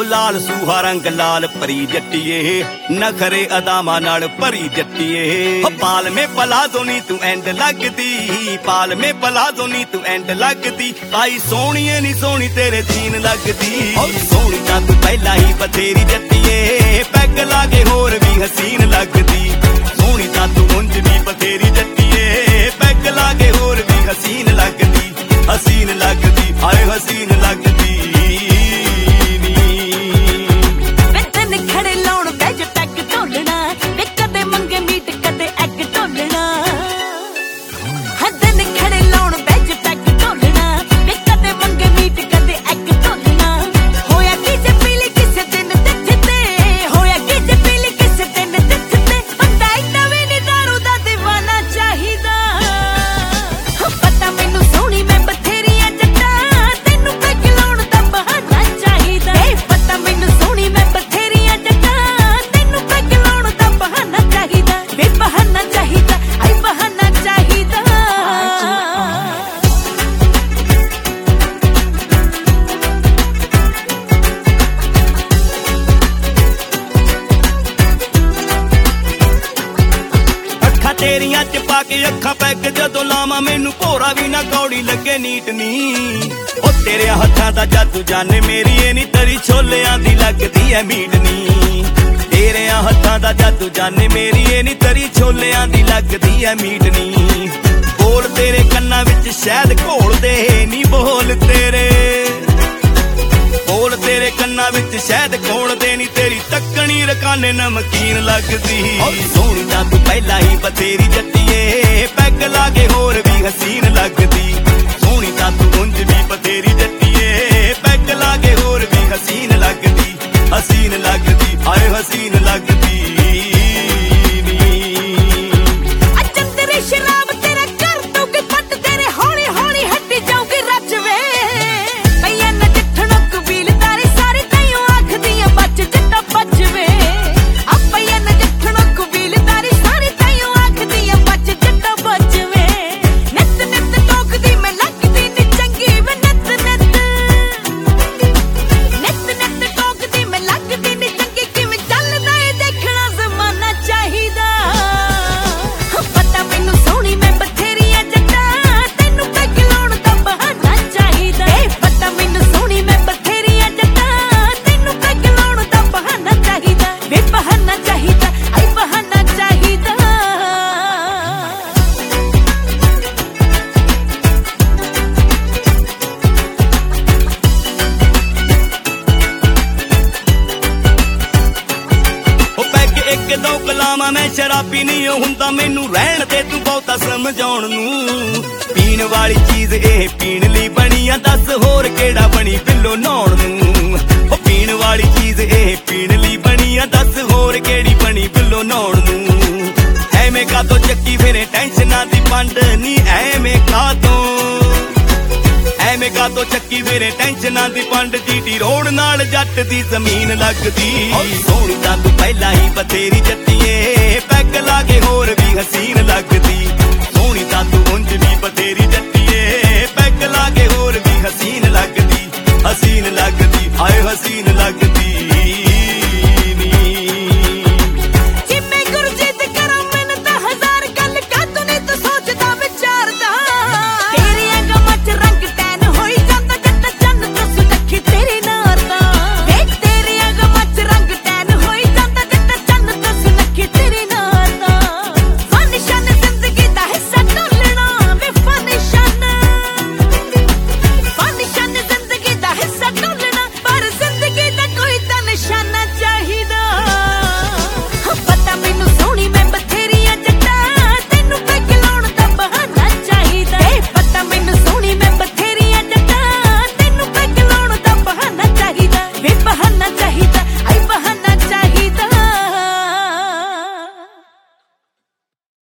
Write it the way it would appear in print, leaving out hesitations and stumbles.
ਲਾਲ ਸੂਹਾ ਰੰਗ ਲਾਲ ਪਰੀ ਜੱਟੀਏ ਨਖਰੇ ਅਦਾਵਾਂ ਨਾਲ ਭਰੀ ਜੱਟੀਏ ਪਾਲਮੇ ਪਲਾਜ਼ੋ ਨੀ ਤੂੰ ਐਂਡ ਲੱਗਦੀ ਪਾਲਮੇ ਪਲਾਜ਼ੋ ਨੀ ਤੂੰ ਐਂਡ ਲੱਗਦੀ ਆਈ ਸੋਹਣੀਏ ਨੀ ਸੋਹਣੀ ਤੇਰੇ ਜੀਨ ਲੱਗਦੀ ਸੋਹਣੀ ਤਾਂ ਤੂੰ ਪਹਿਲਾਂ ਹੀ ਬਥੇਰੀ ਜੱਟੀਏ ਪੈਗ ਲਾਗੇ ਹੋਰ ਵੀ ਹਸੀਨ ਲੱਗਦੀ ਸੋਹਣੀ ਤਾਂ ਤੂੰ ਉਂਝ ਵੀ ਬਥੇਰੀ ਜੱਟੀਏ ਪੈਗ ਲਾਗੇ ਹੋਰ ਵੀ ਹਸੀਨ ਲੱਗਦੀ ਹਾਏ ਹਸੀਨ ਲੱਗਦੀ ਤੇਰੀਆਂ ਚ ਪਾ ਕੇ ਅੱਖਾਂ ਪੈਗ ਜਦੋਂ ਲਾਵਾਂ ਮੈਨੂੰ ਭੋਰਾ ਵੀ ਨਾ ਕੌੜੀ ਲੱਗੇ ਨੀਟ ਨੀ ਉਹ ਤੇਰੇ ਹੱਥਾਂ ਦਾ ਜਾਦੂ ਜਾਣੇ ਮੇਰੀ ਇਹ ਨੀ ਤਰੀ ਛੋਲਿਆਂ ਦੀ ਲੱਗਦੀ ਐ ਮੀਟ ਨੀ ਤੇਰੇ ਹੱਥਾਂ ਦਾ ਜਾਦੂ ਜਾਣੇ ਮੇਰੀ ਇਹ ਨੀ ਤਰੀ ਛੋਲਿਆਂ ਦੀ ਲੱਗਦੀ ਐ ਮੀਟ ਨੀ ਬੋਲ ਤੇਰੇ ਕੰਨਾਂ ਵਿੱਚ ਸ਼ਹਿਦ ਘੋਲਦੇ ਨੀ ਬੋਲ ਤੇਰੇ ਤੇਰੇ ਕੰਨਾਂ ਵਿੱਚ ਸ਼ਹਿਦ ਘੋਲਦੇ ਨੀ ਤੇਰੀ ਤੱਕਣੀ ਰਕਾਨੇ ਨਮਕੀਨ ਲੱਗਦੀ ਸੋਹਣੀ ਤਾਂ ਤੂੰ ਪਹਿਲਾਂ ਹੀ ਬਥੇਰੀ ਜੱਟੀਏ ਪੈਗ ਲਾਗੇ ਹੋਰ ਵੀ ਹਸੀਨ ਲੱਗਦੀ ਸੋਹਣੀ ਤਾਂ ਤੂੰ ਉਂਝ ਵੀ ਬਥੇਰੀ ਜੱਟੀਏ ਪੈਗ ਲਾਗੇ ਹੋਰ ਵੀ ਹਸੀਨ ਲੱਗਦੀ ਹਾਏ ਹਸੀਨ ਲੱਗਦੀ ਦੋ ਕਲਾਮਾਂ ਮੈਂ ਸ਼ਰਾਬੀ ਨਹੀਂ ਹੁੰਦਾ ਮੈਨੂੰ ਰਹਿਣ ਦੇ ਤੂੰ ਬਹੁਤਾ ਸਮਝਾਉਣ ਨੂੰ ਪੀਣ ਵਾਲੀ ਚੀਜ਼ ਇਹ ਪੀਣ ਲਈ ਬਣੀ ਆ ਦੱਸ ਹੋਰ ਕਿਹੜਾ ਬਣੀ ਬਿੱਲੋ ਨਹਾਉਣ ਨੂੰ ਉਹ ਪੀਣ ਵਾਲੀ ਚੀਜ਼ ਇਹ ਪੀਣ ਲਈ ਬਣੀ ਆ ਦੱਸ ਹੋਰ ਕਿਹੜੀ ਬਣੀ ਬਿੱਲੋ ਨਹਾਉਣ ਨੂੰ ਐਵੇਂ ਕਾਤੋਂ ਚੱਕੀ ਫਿਰੇ ਟੈਨਸ਼ਨਾਂ ਦੀ ਪੰਡ ਨੀ ਐਵੇਂ ਕਾਤੋਂ ਚੱਕੀ ਫਿਰੇ ਟੈਨਸ਼ਨਾਂ ਦੀ ਪੰਡ ਜੀਟੀ ਰੋਡ ਨਾਲ ਜੱਟ ਦੀ ਜ਼ਮੀਨ ਲੱਗਦੀ ਸੋਹਣੀ ਤਾਂ ਤੂੰ ਪਹਿਲਾਂ ਹੀ ਬਥੇਰੀ ਜੱਟੀ